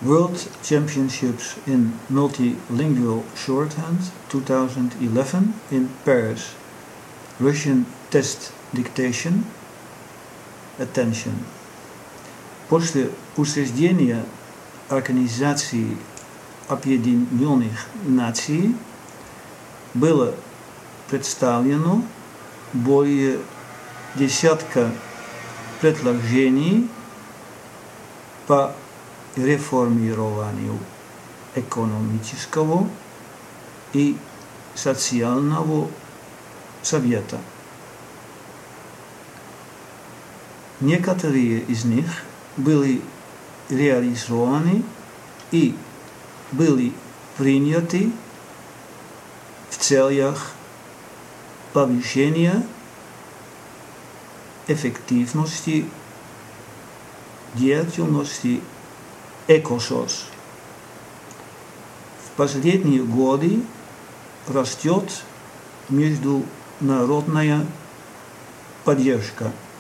World Championships in Multilingual Shorthand 2011 in Paris. Russian Test Dictation. Attention. После учреждения Организации Объединенных Наций было представлено более десятка предложений по реформированию экономического и социального совета. Некоторые из них были реализованы и были приняты в целях повышения эффективности деятельности ЭКОСОС. В последние годы растет международная поддержка.